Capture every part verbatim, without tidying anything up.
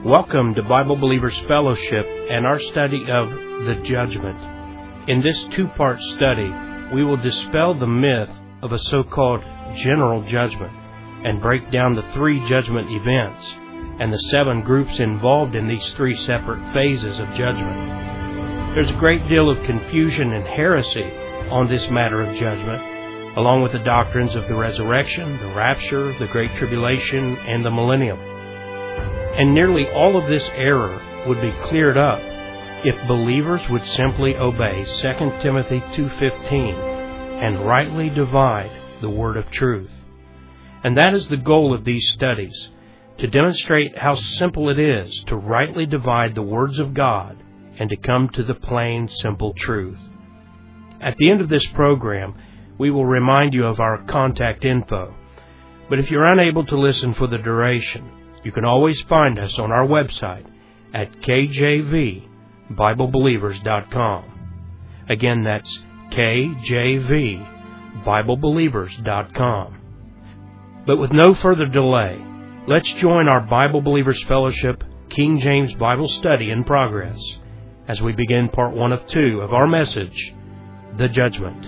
Welcome to Bible Believers Fellowship and our study of the Judgment. In this two-part study, we will dispel the myth of a so-called general judgment and break down the three judgment events and the seven groups involved in these three separate phases of judgment. There's a great deal of confusion and heresy on this matter of judgment, along with the doctrines of the resurrection, the rapture, the Great Tribulation, and the millennium. And nearly all of this error would be cleared up if believers would simply obey Second Timothy two fifteen and rightly divide the word of truth. And that is the goal of these studies, to demonstrate how simple it is to rightly divide the words of God and to come to the plain, simple truth. At the end of this program, we will remind you of our contact info. But if you're unable to listen for the duration, you can always find us on our website at k j v bible believers dot com. Again, that's k j v bible believers dot com. But with no further delay, let's join our Bible Believers Fellowship King James Bible study in progress as we begin part one of two of our message, The Judgment.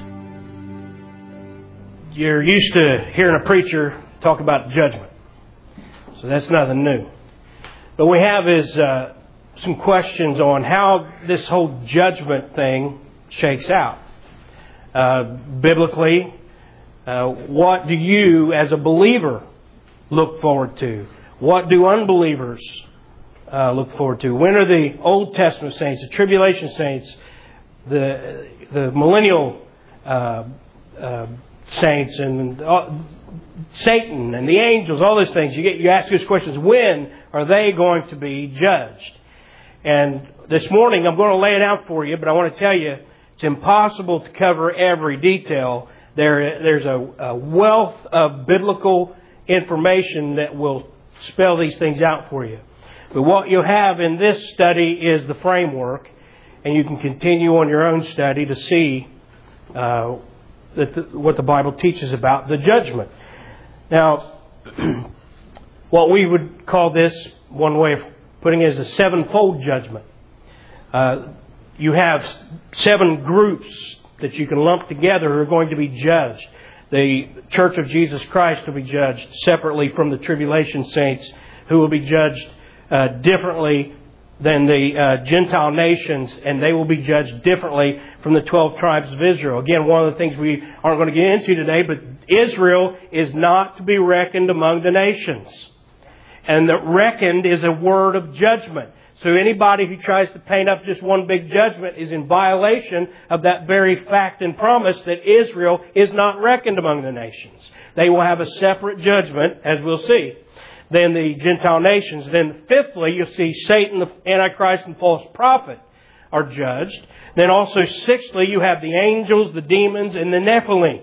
You're used to hearing a preacher talk about judgment, so that's nothing new. But we have is uh, some questions on how this whole judgment thing shakes out. Uh, biblically, uh, what do you as a believer look forward to? What do unbelievers uh, look forward to? When are the Old Testament saints, the tribulation saints, the the millennial uh, uh, saints, and uh, Satan and the angels, all those things? You get you ask those questions. When are they going to be judged? And this morning I'm going to lay it out for you, but I want to tell you it's impossible to cover every detail. There, there's a, a wealth of biblical information that will spell these things out for you. But what you'll have in this study is the framework, and you can continue on your own study to see uh, that the, what the Bible teaches about the judgment. Now, what we would call this, one way of putting it, is a sevenfold judgment. Uh, you have seven groups that you can lump together who are going to be judged. The Church of Jesus Christ will be judged separately from the tribulation saints, who will be judged uh, differently than the uh, Gentile nations, and they will be judged differently from the twelve tribes of Israel. Again, one of the things we aren't going to get into today, but Israel is not to be reckoned among the nations. And that reckoned is a word of judgment. So anybody who tries to paint up just one big judgment is in violation of that very fact and promise that Israel is not reckoned among the nations. They will have a separate judgment, as we'll see, than the Gentile nations. Then fifthly, you'll see Satan, the Antichrist, and false prophet are judged. Then also sixthly, you have the angels, the demons, and the Nephilim.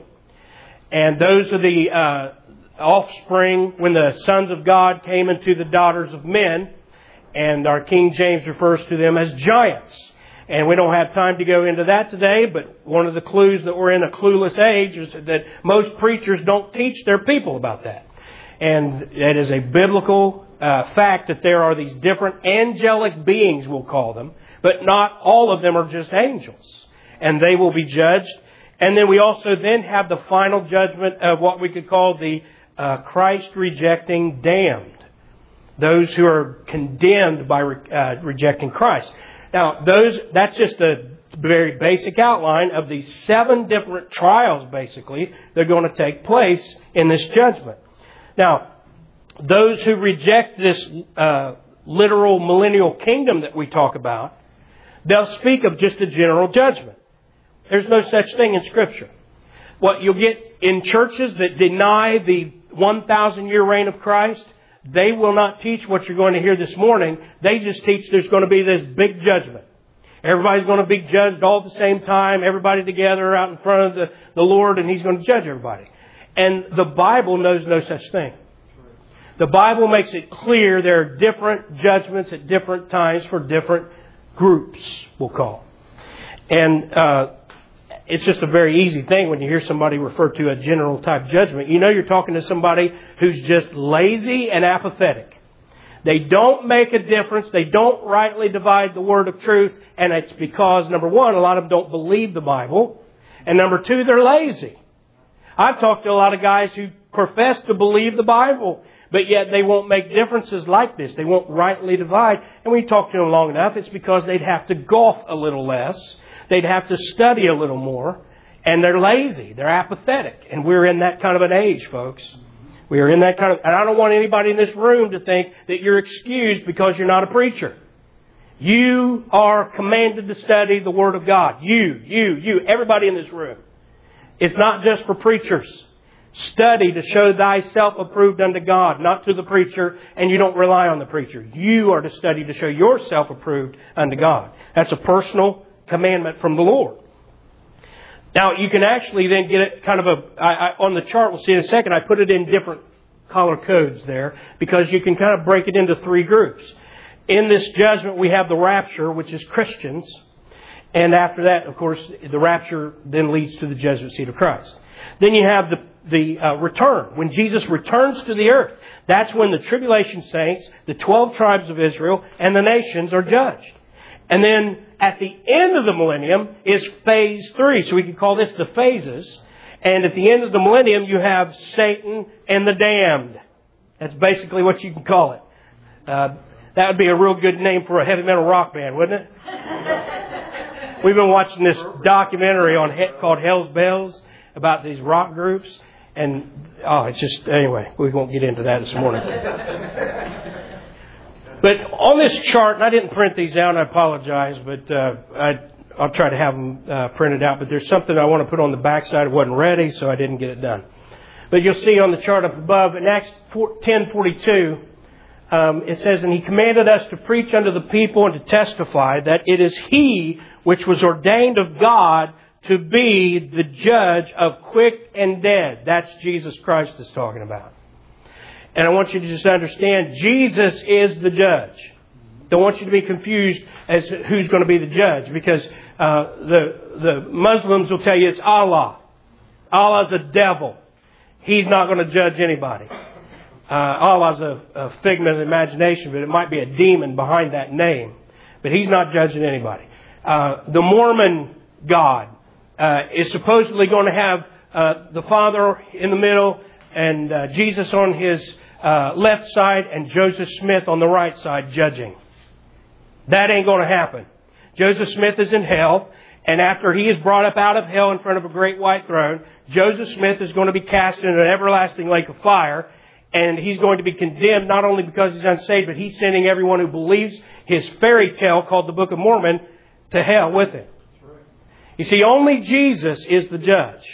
And those are the uh, offspring when the sons of God came into the daughters of men. And our King James refers to them as giants. And we don't have time to go into that today, but one of the clues that we're in a clueless age is that most preachers don't teach their people about that. And it is a biblical uh, fact that there are these different angelic beings, we'll call them, but not all of them are just angels. And they will be judged. And then we also then have the final judgment of what we could call the uh, Christ-rejecting damned. Those who are condemned by uh, rejecting Christ. Now, those that's just a very basic outline of the seven different trials, basically, that are going to take place in this judgment. Now, those who reject this uh, literal millennial kingdom that we talk about, they'll speak of just a general judgment. There's no such thing in Scripture. What you'll get in churches that deny the one thousand year reign of Christ, they will not teach what you're going to hear this morning. They just teach there's going to be this big judgment. Everybody's going to be judged all at the same time. Everybody together out in front of the, the Lord, and He's going to judge everybody. And the Bible knows no such thing. The Bible makes it clear there are different judgments at different times for different groups, we'll call. And uh, it's just a very easy thing when you hear somebody refer to a general type judgment. You know you're talking to somebody who's just lazy and apathetic. They don't make a difference. They don't rightly divide the word of truth. And it's because, number one, a lot of them don't believe the Bible. And number two, they're lazy. I've talked to a lot of guys who profess to believe the Bible, but yet they won't make differences like this. They won't rightly divide. And when you talk to them long enough, it's because they'd have to golf a little less. They'd have to study a little more. And they're lazy. They're apathetic. And we're in that kind of an age, folks. We are in that kind of... And I don't want anybody in this room to think that you're excused because you're not a preacher. You are commanded to study the Word of God. You, you, you, everybody in this room. It's not just for preachers. Study to show thyself approved unto God, not to the preacher, and you don't rely on the preacher. You are to study to show yourself approved unto God. That's a personal commandment from the Lord. Now, you can actually then get it kind of a... I, I, on the chart, we'll see in a second, I put it in different color codes there because you can kind of break it into three groups. In this judgment, we have the rapture, which is Christians. And after that, of course, the rapture then leads to the judgment seat of Christ. Then you have the, the uh, return. When Jesus returns to the earth, that's when the tribulation saints, the twelve tribes of Israel, and the nations are judged. And then at the end of the millennium is phase three. So we could call this the phases. And at the end of the millennium, you have Satan and the damned. That's basically what you can call it. Uh, that would be a real good name for a heavy metal rock band, wouldn't it? We've been watching this documentary on called Hell's Bells about these rock groups. And, oh, it's just, anyway, we won't get into that this morning. But on this chart, and I didn't print these out, and I apologize, but uh, I, I'll try to have them uh, printed out. But there's something I want to put on the backside. It wasn't ready, so I didn't get it done. But you'll see on the chart up above, in Acts ten forty-two, um, it says, "And he commanded us to preach unto the people and to testify that it is he which was ordained of God to be the judge of quick and dead." That's Jesus Christ is talking about. And I want you to just understand, Jesus is the judge. Don't want you to be confused as to who's going to be the judge, because uh, the the Muslims will tell you it's Allah. Allah's a devil. He's not going to judge anybody. Uh, Allah's a, a figment of the imagination, but it might be a demon behind that name. But He's not judging anybody. Uh, the Mormon God uh, is supposedly going to have uh, the Father in the middle and uh, Jesus on His uh, left side and Joseph Smith on the right side judging. That ain't going to happen. Joseph Smith is in hell, and after he is brought up out of hell in front of a great white throne, Joseph Smith is going to be cast into an everlasting lake of fire, and he's going to be condemned not only because he's unsaved, but he's sending everyone who believes his fairy tale called the Book of Mormon to hell with him. You see, only Jesus is the judge.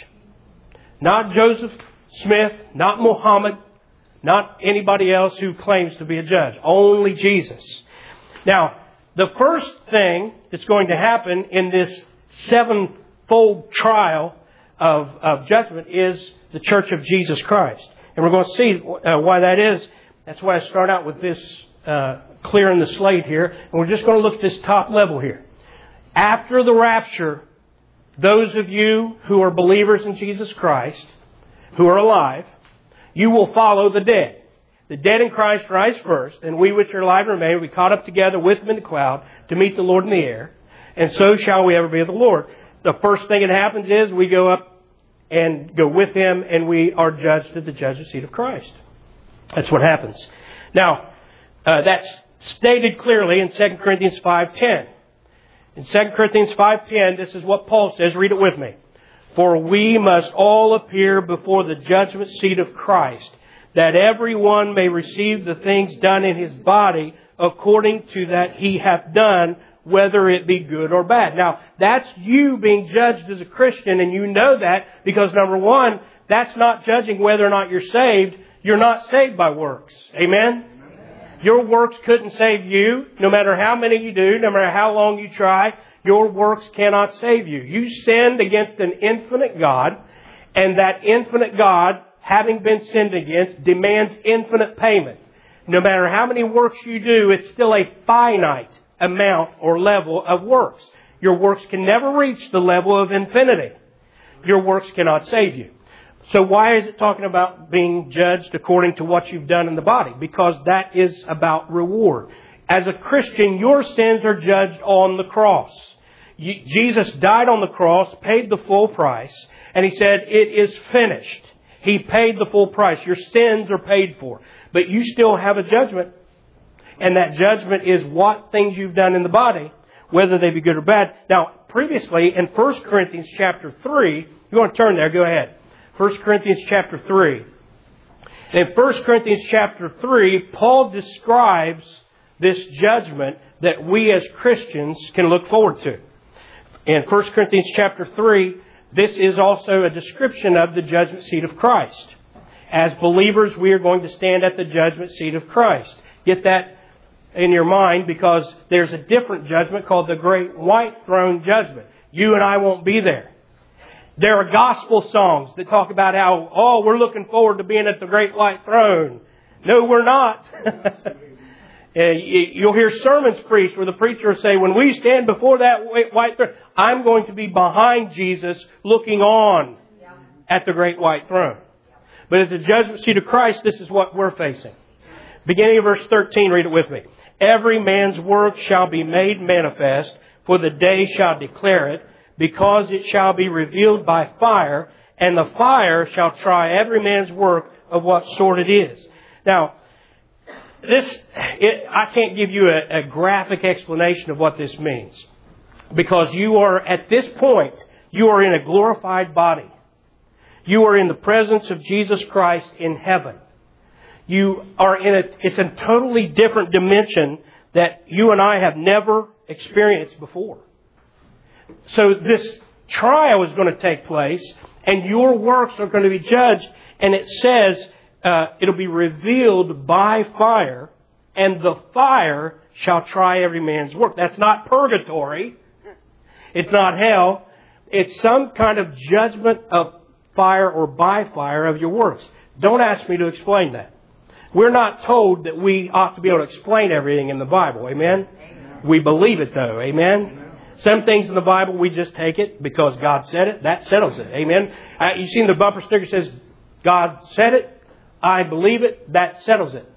Not Joseph Smith, not Muhammad, not anybody else who claims to be a judge. Only Jesus. Now, the first thing that's going to happen in this sevenfold trial of, of judgment is the Church of Jesus Christ. And we're going to see uh, why that is. That's why I start out with this uh, clearing the slate here. And we're just going to look at this top level here. After the rapture, those of you who are believers in Jesus Christ, who are alive, you will follow the dead. The dead in Christ rise first, and we which are alive remain will be caught up together with them in the cloud to meet the Lord in the air. And so shall we ever be of the Lord. The first thing that happens is we go up and go with Him, and we are judged at the judgment seat of Christ. That's what happens. Now, uh, that's stated clearly in Second Corinthians five ten. In Second Corinthians five ten, this is what Paul says. Read it with me. "For we must all appear before the judgment seat of Christ, that everyone may receive the things done in his body according to that he hath done, whether it be good or bad." Now, that's you being judged as a Christian, and you know that because, number one, that's not judging whether or not you're saved. You're not saved by works. Amen? Your works couldn't save you, no matter how many you do, no matter how long you try. Your works cannot save you. You sinned against an infinite God, and that infinite God, having been sinned against, demands infinite payment. No matter how many works you do, it's still a finite amount or level of works. Your works can never reach the level of infinity. Your works cannot save you. So why is it talking about being judged according to what you've done in the body? Because that is about reward. As a Christian, your sins are judged on the cross. Jesus died on the cross, paid the full price, and He said, it is finished. He paid the full price. Your sins are paid for. But you still have a judgment. And that judgment is what things you've done in the body, whether they be good or bad. Now, previously in First Corinthians chapter three, you want to turn there, go ahead. First Corinthians chapter three. In First Corinthians chapter three, Paul describes this judgment that we as Christians can look forward to. In First Corinthians chapter three, this is also a description of the judgment seat of Christ. As believers, we are going to stand at the judgment seat of Christ. Get that in your mind, because there's a different judgment called the Great White Throne Judgment. You and I won't be there. There are gospel songs that talk about how, oh, we're looking forward to being at the Great White Throne. No, we're not. You'll hear sermons preached where the preacher will say, when we stand before that white throne, I'm going to be behind Jesus looking on at the Great White Throne. But at the judgment seat of Christ, this is what we're facing. Beginning of verse thirteen, read it with me. Every man's work shall be made manifest, for the day shall declare it, because it shall be revealed by fire, and the fire shall try every man's work of what sort it is. Now, this it, I can't give you a, a graphic explanation of what this means, because you are, at this point, you are in a glorified body. You are in the presence of Jesus Christ in heaven. You are in a, it's a totally different dimension that you and I have never experienced before. So this trial is going to take place, and your works are going to be judged, and it says uh, it'll be revealed by fire, and the fire shall try every man's work. That's not purgatory. It's not hell. It's some kind of judgment of fire or by fire of your works. Don't ask me to explain that. We're not told that we ought to be able to explain everything in the Bible. Amen? Amen. We believe it though. Amen? Amen? Some things in the Bible, we just take it because God said it. That settles it. Amen? Uh, you've seen the bumper sticker that says, God said it. I believe it. That settles it.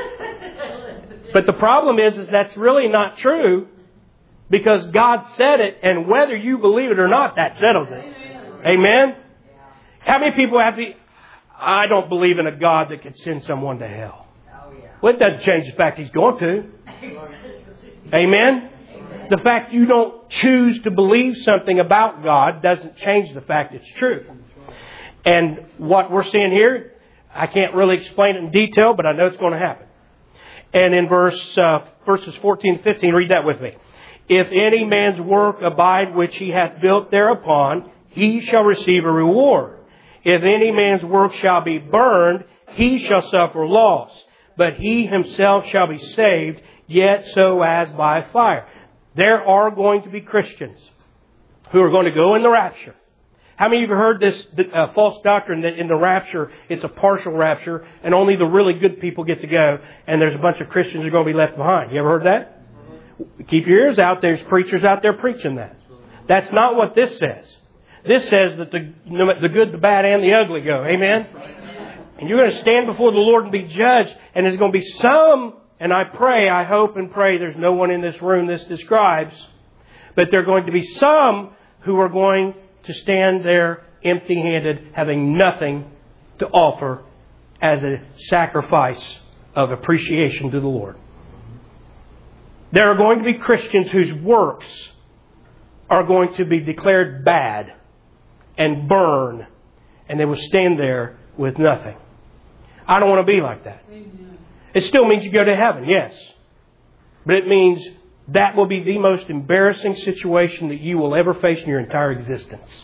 But the problem is, is that's really not true, because God said it, and whether you believe it or not, that settles it. Amen? How many people have the... I don't believe in a God that could send someone to hell. Oh, yeah. Well, it doesn't change the fact He's going to. Amen? Amen? The fact you don't choose to believe something about God doesn't change the fact it's true. And what we're seeing here, I can't really explain it in detail, but I know it's going to happen. And in verse uh, verses fourteen and fifteen, read that with me. If any man's work abide which he hath built thereupon, he shall receive a reward. If any man's work shall be burned, he shall suffer loss. But he himself shall be saved, yet so as by fire. There are going to be Christians who are going to go in the rapture. How many of you have heard this uh, false doctrine that in the rapture, it's a partial rapture, and only the really good people get to go, and there's a bunch of Christians who are going to be left behind? You ever heard that? Keep your ears out. There's preachers out there preaching that. That's not what this says. This says that the, the good, the bad, and the ugly go. Amen? And you're going to stand before the Lord and be judged. And there's going to be some, and I pray, I hope and pray there's no one in this room this describes, but there are going to be some who are going to stand there empty-handed, having nothing to offer as a sacrifice of appreciation to the Lord. There are going to be Christians whose works are going to be declared bad and burn, and they will stand there with nothing. I don't want to be like that. It still means you go to heaven, yes. But it means that will be the most embarrassing situation that you will ever face in your entire existence.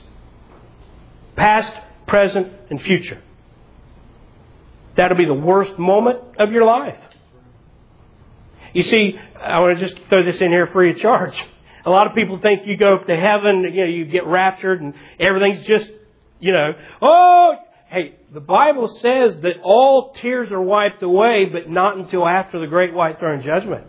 Past, present, and future. That'll be the worst moment of your life. You see, I want to just throw this in here free of charge. A lot of people think you go to heaven, you know, you get raptured and everything's just, you know, oh, hey, the Bible says that all tears are wiped away, but not until after the great white throne judgment.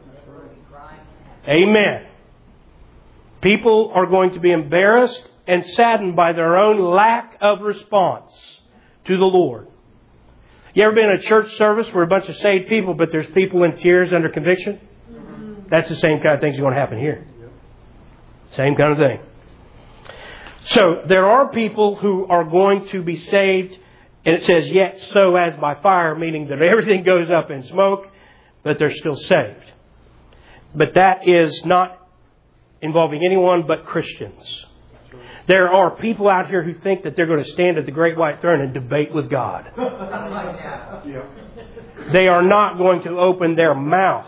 Amen. People are going to be embarrassed and saddened by their own lack of response to the Lord. You ever been in a church service where a bunch of saved people, but there's people in tears under conviction? That's the same kind of things going to happen here. Same kind of thing. So there are people who are going to be saved, and it says, yet so as by fire, meaning that everything goes up in smoke, but they're still saved. But that is not involving anyone but Christians. There are people out here who think that they're going to stand at the great white throne and debate with God. They are not going to open their mouth.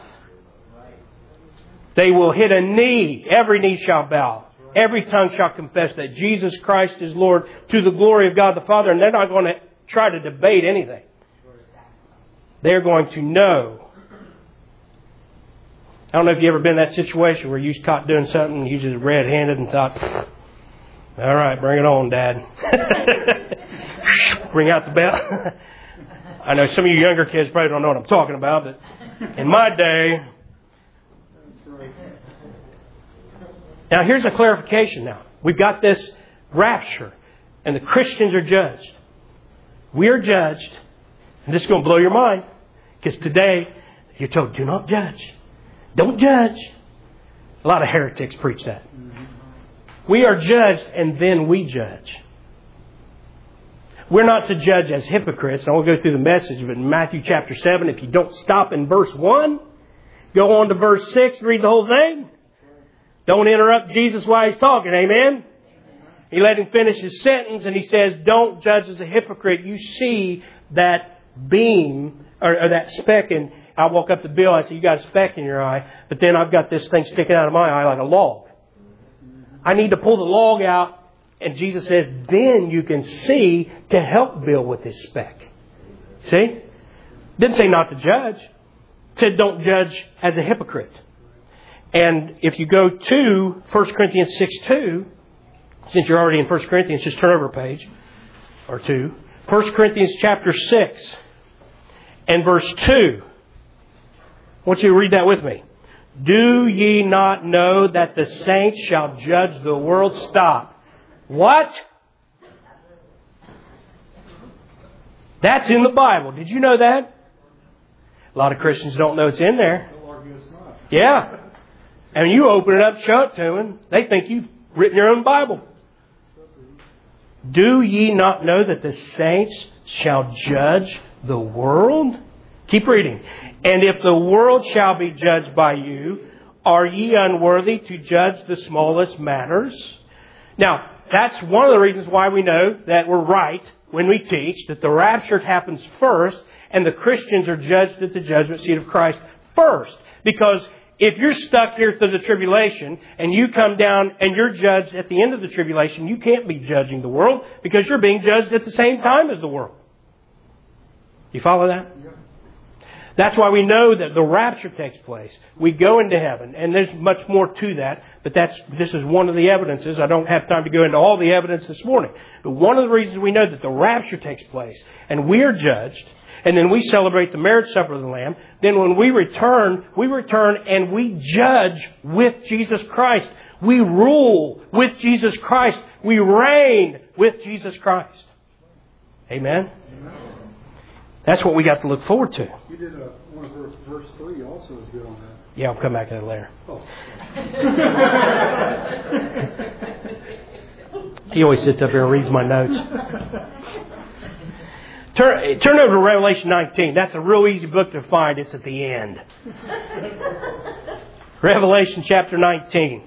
They will hit a knee. Every knee shall bow. Every tongue shall confess that Jesus Christ is Lord to the glory of God the Father. And they're not going to try to debate anything. They're going to know. I don't know if you've ever been in that situation where you was caught doing something and you just red-handed and thought, all right, bring it on, Dad. Bring out the belt. I know some of you younger kids probably don't know what I'm talking about, but in my day... Now, here's a clarification now. We've got this rapture, and the Christians are judged. We are judged, and this is going to blow your mind, because today you're told, do not judge. Don't judge. A lot of heretics preach that. We are judged, and then we judge. We're not to judge as hypocrites. I won't go through the message, but in Matthew chapter seven, if you don't stop in verse one, go on to verse six, read the whole thing. Don't interrupt Jesus while He's talking. Amen? He let Him finish His sentence, and He says, don't judge as a hypocrite. You see that beam, or, or that speck, and I walk up to Bill, I say, you got a speck in your eye, but then I've got this thing sticking out of my eye like a log. I need to pull the log out, and Jesus says, then you can see to help Bill with his speck. See? Didn't say not to judge. Said don't judge as a hypocrite. And if you go to First Corinthians six two, since you're already in First Corinthians, just turn over a page or two. First Corinthians chapter six and verse two. I want you to read that with me. Do ye not know that the saints shall judge the world? Stop. What? That's in the Bible. Did you know that? A lot of Christians don't know it's in there. Yeah. And you open it up, show it to them. They think you've written your own Bible. Do ye not know that the saints shall judge the world? Keep reading. And if the world shall be judged by you, are ye unworthy to judge the smallest matters? Now, that's one of the reasons why we know that we're right when we teach that the rapture happens first and the Christians are judged at the judgment seat of Christ first. Because if you're stuck here through the tribulation and you come down and you're judged at the end of the tribulation, you can't be judging the world because you're being judged at the same time as the world. You follow that? Yeah. That's why we know that the rapture takes place. We go into heaven, and there's much more to that, but that's this is one of the evidences. I don't have time to go into all the evidence this morning. But one of the reasons we know that the rapture takes place, and we are judged, and then we celebrate the marriage supper of the Lamb. Then when we return, we return and we judge with Jesus Christ. We rule with Jesus Christ. We reign with Jesus Christ. Amen? Amen. That's what we got to look forward to. You did a, one of verse, verse three also is good on that. Yeah, I'll come back to that later. Oh. He always sits up here and reads my notes. Turn, turn over to Revelation nineteen. That's a real easy book to find. It's at the end. Revelation chapter nineteen.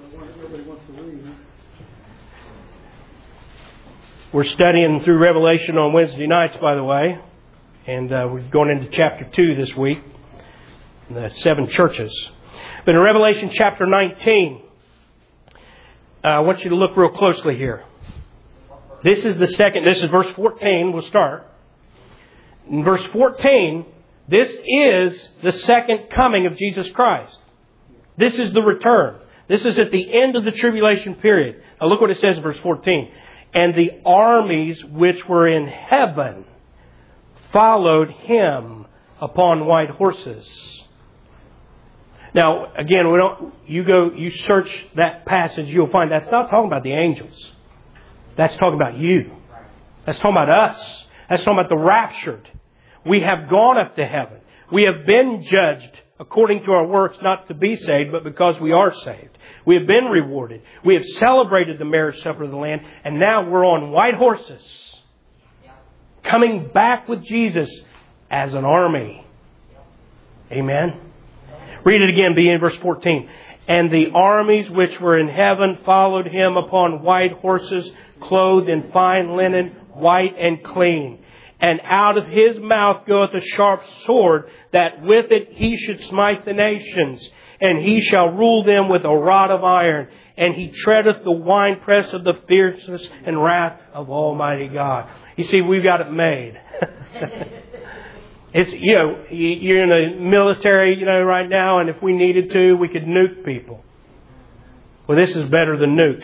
We're studying through Revelation on Wednesday nights, by the way. And uh, we're going into chapter two this week. The seven churches. But in Revelation chapter nineteen, uh, I want you to look real closely here. This is the second, this is verse fourteen. We'll start. In verse fourteen, this is the second coming of Jesus Christ. This is the return. This is at the end of the tribulation period. Now look what it says in verse fourteen. And the armies which were in heaven followed Him upon white horses. Now, again, we don't. You go, you search that passage, you'll find that's not talking about the angels. That's talking about you. That's talking about us. That's talking about the raptured. We have gone up to heaven. We have been judged according to our works, not to be saved, but because we are saved. We have been rewarded. We have celebrated the marriage supper of the Lamb, and now we're on white horses, coming back with Jesus as an army. Amen. Read it again, beginning in verse fourteen. And the armies which were in heaven followed Him upon white horses, clothed in fine linen, white and clean. And out of His mouth goeth a sharp sword, that with it He should smite the nations. And He shall rule them with a rod of iron. And He treadeth the winepress of the fierceness and wrath of Almighty God. You see, we've got it made. It's, you know, you're in the military, you know, right now, and if we needed to, we could nuke people. Well, this is better than nukes.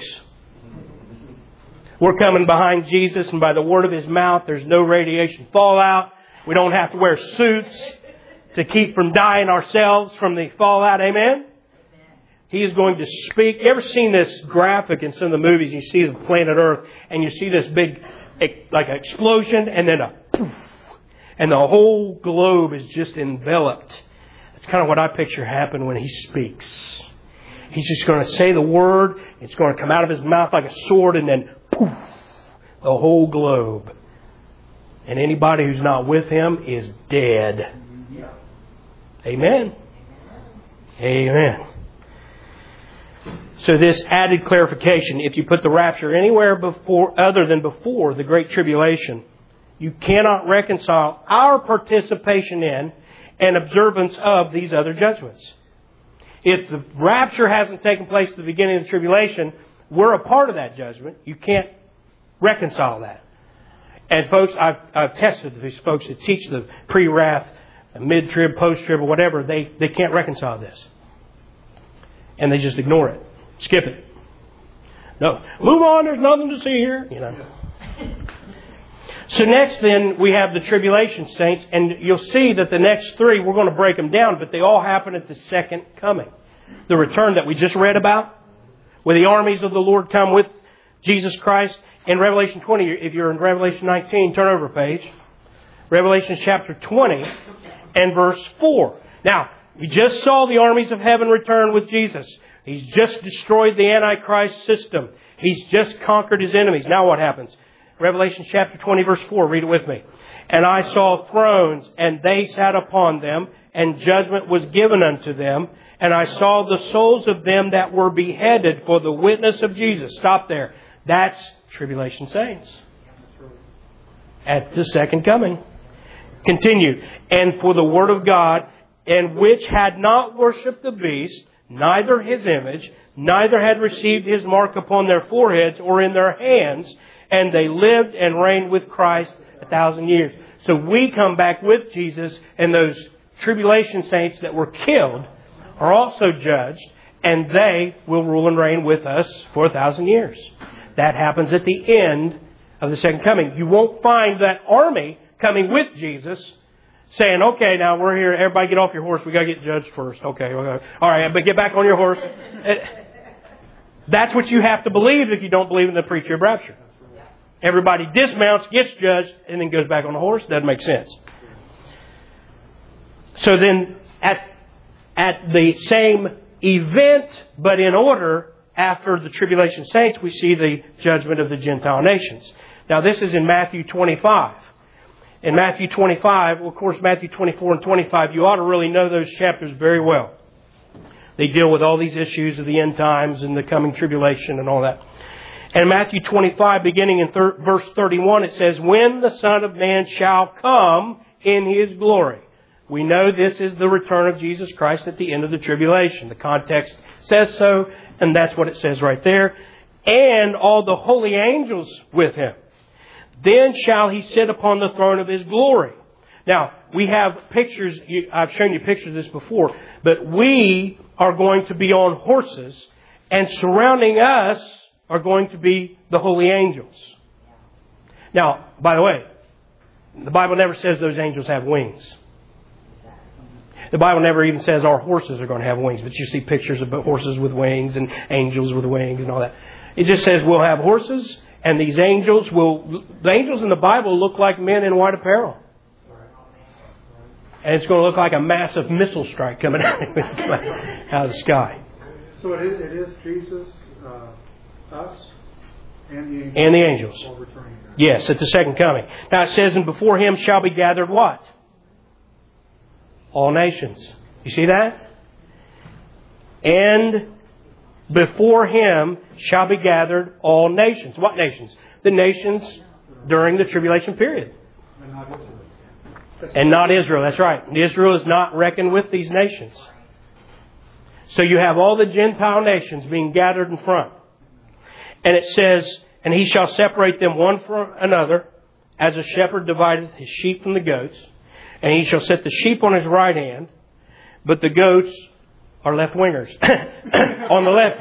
We're coming behind Jesus, and by the word of His mouth, there's no radiation fallout. We don't have to wear suits to keep from dying ourselves from the fallout. Amen? He is going to speak. You ever seen this graphic in some of the movies? You see the planet Earth, and you see this big, like an explosion, and then a poof. And the whole globe is just enveloped. That's kind of what I picture happen when He speaks. He's just going to say the word. It's going to come out of His mouth like a sword, and then poof, the whole globe. And anybody who's not with Him is dead. Amen. Amen. So this added clarification, if you put the rapture anywhere before, other than before the Great Tribulation, you cannot reconcile our participation in and observance of these other judgments. If the rapture hasn't taken place at the beginning of the tribulation, we're a part of that judgment. You can't reconcile that. And folks, I've, I've tested these folks that teach the pre-wrath, mid-trib, post-trib, or whatever. They, they can't reconcile this. And they just ignore it. Skip it. No, move on, there's nothing to see here. You know. So next then, we have the tribulation saints, and you'll see that the next three, we're going to break them down, but they all happen at the second coming. The return that we just read about, where the armies of the Lord come with Jesus Christ. In Revelation twenty, if you're in Revelation nineteen, turn over a page. Revelation chapter twenty and verse four. Now, we just saw the armies of heaven return with Jesus. He's just destroyed the Antichrist system. He's just conquered his enemies. Now what happens? Revelation chapter twenty, verse four. Read it with me. And I saw thrones, and they sat upon them, and judgment was given unto them. And I saw the souls of them that were beheaded for the witness of Jesus. Stop there. That's tribulation saints. At the second coming. Continue. And for the word of God, and which had not worshipped the beast, neither his image, neither had received his mark upon their foreheads or in their hands, and they lived and reigned with Christ a thousand years. So we come back with Jesus, and those tribulation saints that were killed are also judged, and they will rule and reign with us for a thousand years. That happens at the end of the second coming. You won't find that army coming with Jesus saying, okay, now we're here, everybody get off your horse, we got to get judged first. Okay, okay. All right, but get back on your horse. That's what you have to believe if you don't believe in the pre-trib rapture. Everybody dismounts, gets judged, and then goes back on the horse. Doesn't make sense. So then, at, at the same event, but in order, after the tribulation saints, we see the judgment of the Gentile nations. Now, this is in Matthew twenty-five. In Matthew twenty-five, well, of course, Matthew twenty-four and twenty-five, you ought to really know those chapters very well. They deal with all these issues of the end times and the coming tribulation and all that. And Matthew twenty-five, beginning in thir- verse thirty-one, it says, when the Son of Man shall come in His glory. We know this is the return of Jesus Christ at the end of the tribulation. The context says so, and that's what it says right there. And all the holy angels with Him. Then shall He sit upon the throne of His glory. Now, we have pictures, I've shown you pictures of this before, but we are going to be on horses, and surrounding us are going to be the holy angels. Now, by the way, the Bible never says those angels have wings. The Bible never even says our horses are going to have wings, but you see pictures of horses with wings and angels with wings and all that. It just says we'll have horses And these angels will, the angels in the Bible look like men in white apparel. And it's going to look like a massive missile strike coming out of the sky. So it is, it is Jesus, uh, us, and the angels. And the angels. Yes, at the second coming. Now it says, and before Him shall be gathered what? All nations. You see that? And before Him shall be gathered all nations. What nations? The nations during the tribulation period. And not Israel. And not Israel, that's right. Israel is not reckoned with these nations. So you have all the Gentile nations being gathered in front. And it says, and He shall separate them one from another, as a shepherd divideth his sheep from the goats. And He shall set the sheep on His right hand, but the goats are left-wingers on the left.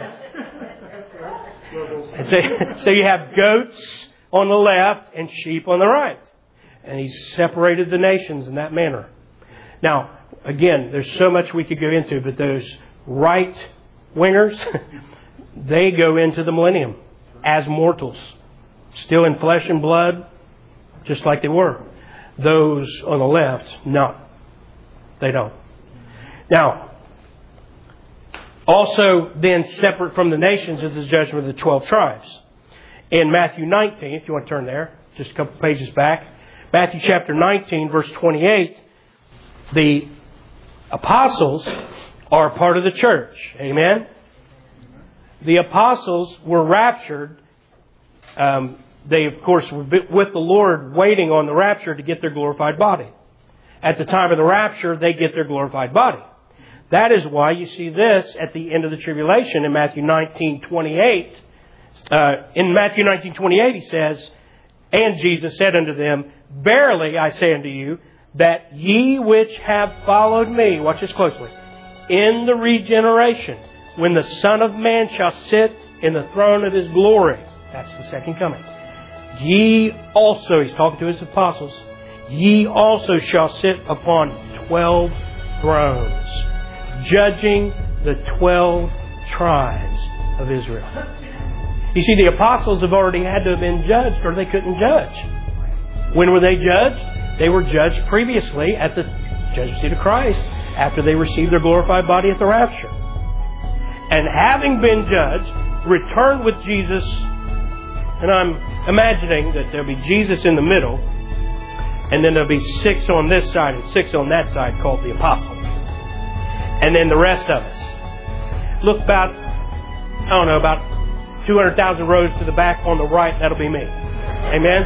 And so, so you have goats on the left and sheep on the right. And He's separated the nations in that manner. Now, again, there's so much we could go into, but those right wingers, they go into the millennium as mortals, still in flesh and blood, just like they were. Those on the left, no, they don't. Now, also then separate from the nations is the judgment of the twelve tribes. In Matthew nineteen, if you want to turn there, just a couple pages back, Matthew chapter nineteen, verse twenty-eight, the apostles are part of the church. Amen? The apostles were raptured. Um, they, of course, were with the Lord waiting on the rapture to get their glorified body. At the time of the rapture, they get their glorified body. That is why you see this at the end of the tribulation in Matthew nineteen twenty-eight. Uh, in Matthew nineteen twenty-eight, He says, and Jesus said unto them, verily I say unto you, that ye which have followed me, watch this closely, in the regeneration, when the Son of Man shall sit in the throne of His glory, that's the second coming, ye also, He's talking to His apostles, ye also shall sit upon twelve thrones, judging the twelve tribes of Israel. You see, the apostles have already had to have been judged, or they couldn't judge. When were they judged? They were judged previously at the judgment seat of Christ after they received their glorified body at the rapture. And having been judged, returned with Jesus, and I'm imagining that there'll be Jesus in the middle, and then there'll be six on this side and six on that side called the apostles. And then the rest of us. Look about, I don't know, about two hundred thousand rows to the back on the right, that'll be me. Amen?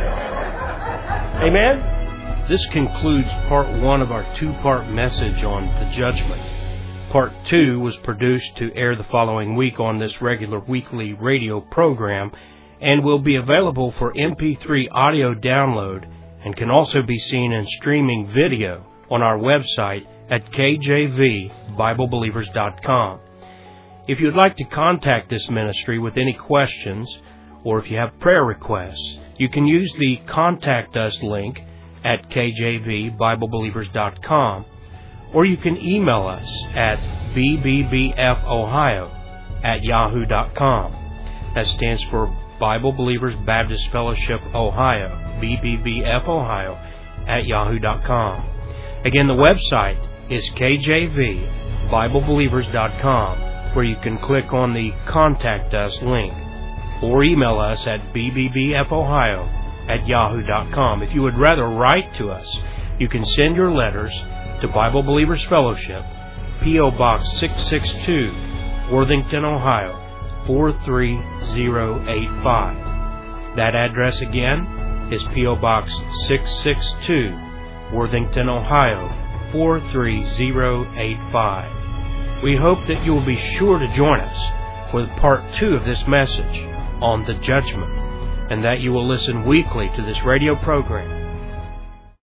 Amen? This concludes part one of our two-part message on the judgment. Part two was produced to air the following week on this regular weekly radio program and will be available for M P three audio download and can also be seen in streaming video on our website at k j v bible believers dot com. If you'd like to contact this ministry with any questions, or if you have prayer requests, you can use the Contact Us link at k j v bible believers dot com, or you can email us at b b b f ohio at yahoo dot com. That stands for Bible Believers Baptist Fellowship Ohio, b b b f ohio at yahoo dot com. Again, the website is k j v bible believers dot com, where you can click on the Contact Us link, or email us at b b b f ohio at yahoo dot com. If you would rather write to us, you can send your letters to Bible Believers Fellowship, P O Box six six two, Worthington, Ohio, four three zero eight five. That address again is P O Box six six two, Worthington, Ohio, four three zero eight five. We hope that you will be sure to join us with part two of this message on the judgment, and that you will listen weekly to this radio program